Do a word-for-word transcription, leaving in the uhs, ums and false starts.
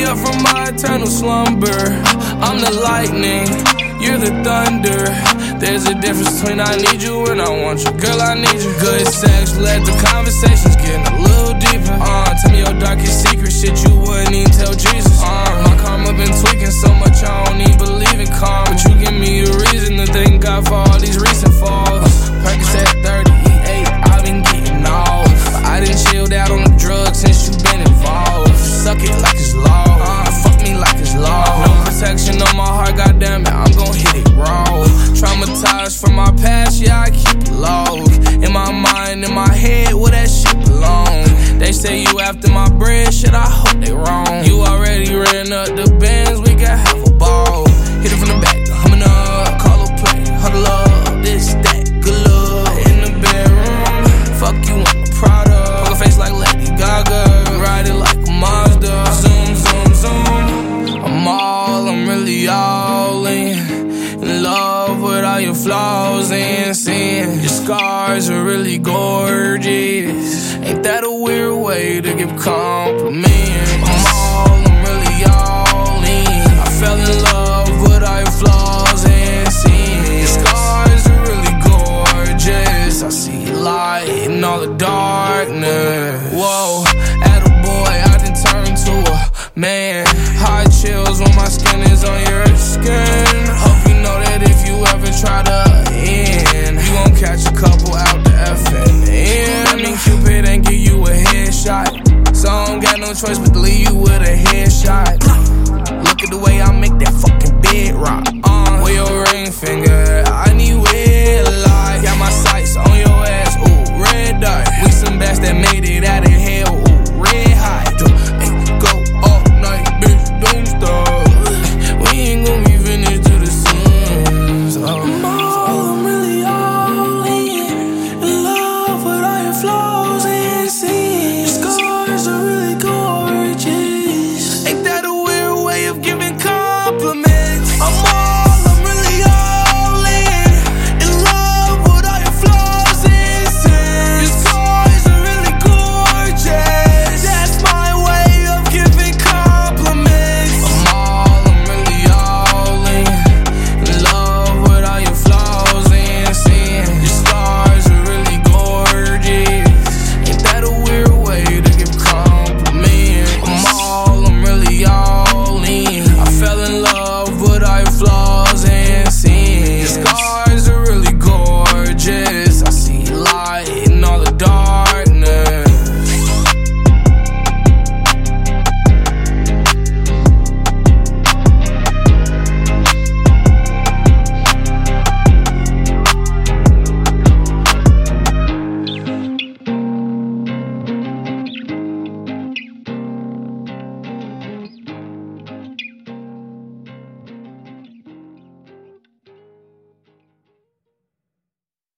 me up from my eternal slumber. I'm the lightning, you're the thunder. There's a difference between I need you and I want you. Girl, I need you. Good sex, let the conversations get a little deeper. Uh, tell me your darkest secret, shit you wouldn't even tell Jesus. Uh, my karma been tweaking so much I don't even believe in karma. But you give me a reason to thank God for all these recent falls. Percocet thirty, E eight, I've been getting off. But I done chilled out on the drugs since you been involved. Suck it like it's law, uh, fuck me like it's law. No protection on my heart, goddamn it, I'm gon' hit it raw. Traumatized from my past, yeah, I keep it low. In my mind, in my head, where that shit belong. They say you after my bread, shit, I hope they wrong. You already ran up the bands, we can have a ball. Hit it from the back, humming up, call a play, huddle up, this, that, good luck. In the bedroom, fuck you, I'm a product. Poker face like Lady Gaga, ride it like a Mazda. Zoom, zoom, zoom, I'm all, I'm really all in. In love with all your flaws and sin. Your scars are really gorgeous. Ain't that a weird way to give compliments? I'm all, I'm really all in. I fell in love with all your flaws and sin. Your scars are really gorgeous. I see light in all the darkness. Whoa, attaboy, I done turned to a man. Hot chills when my skin is on your skin. Hope you know that if you ever try to end, you gon' catch a couple out the F and N. I mean, Cupid ain't give you a headshot, so I don't got no choice but to leave you with a headshot. Look at the way I make that fucking bed rock. Uh, with your ring finger, I need wet.